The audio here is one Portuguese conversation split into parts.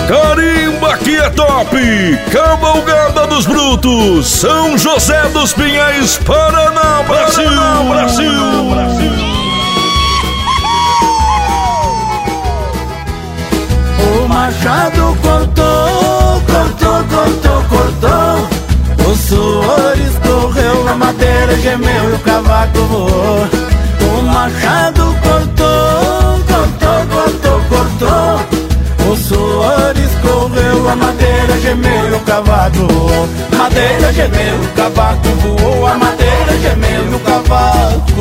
Carimba que é top! Cavalgada dos Brutos, São José dos Pinhais, Paraná, Brasil! O machado cortou, o suor escorreu, a madeira gemeu e o cavaco voou. O machado cortou, o suor escorreu, a madeira gemeu e o cavaco voou. Madeira gemeu, o cavaco voou, a madeira gemeu e o cavaco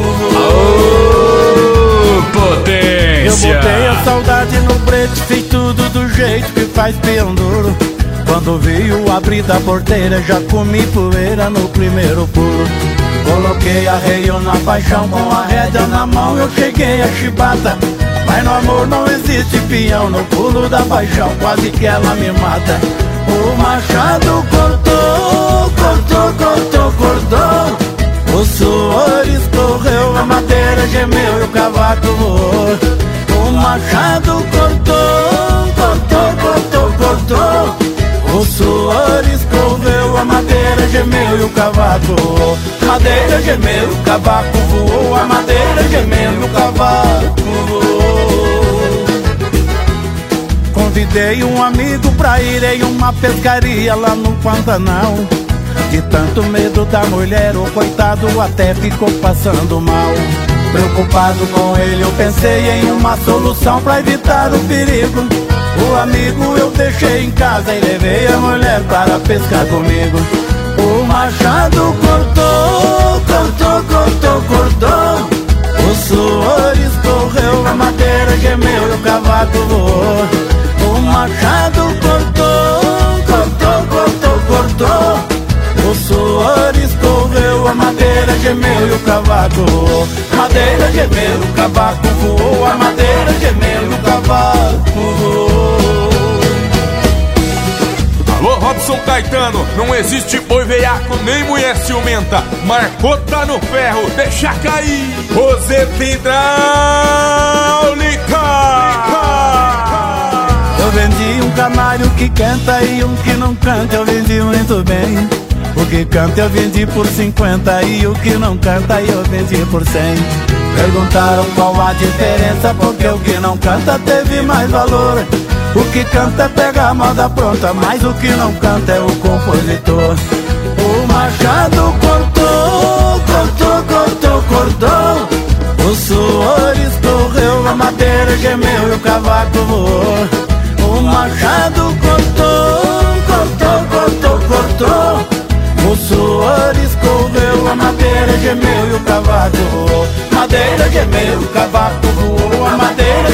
voou. Potência! Eu botei a saudade no brete, fiz tudo do jeito que faz peão duro. Quando veio abrir da porteira, já comi poeira no primeiro pulo. Coloquei arreio na paixão, com a rédea na mão eu cheguei a chibata. Mas no amor não existe peão, no pulo da paixão quase que ela me mata. O machado cortou, o suor escorreu, a madeira gemeu e o cavaco voou. O machado cortou, o suor escorreu, a madeira gemeu e o cavaco voou. Madeira gemeu, o cavaco voou, a madeira gemeu e o cavaco voou. Convidei um amigo pra ir em uma pescaria lá no Pantanal. De tanto medo da mulher, o coitado até ficou passando mal. Preocupado com ele, eu pensei em uma solução pra evitar o perigo. O amigo eu deixei em casa e levei a mulher para pescar comigo. O machado cortou, o suor escorreu, a madeira gemeu e o cavaco voou. O machado cortou, o suor escorreu, a madeira gemeu e o cavaco voou. Madeira gemeu, o cavaco voou, a madeira gemeu e o cavaco voou. Alô, Robson Caetano, não existe boi veiaco nem mulher ciumenta. Marcou, tá no ferro, deixa cair. Roseta hidráulica. Eu vendi um canário que canta e um que não canta, eu vendi muito bem. O que canta eu vendi por 50 e o que não canta eu vendi por 100. Perguntaram qual a diferença, porque o que não canta teve mais valor. O que canta pega a moda pronta, mas o que não canta é o compositor. O machado cortou, o suor escorreu, a madeira gemeu e o cavaco voou. O machado cortou, o suor escorreu, a madeira gemeu e o cavaco voou. Madeira gemeu, o cavaco voou, a madeira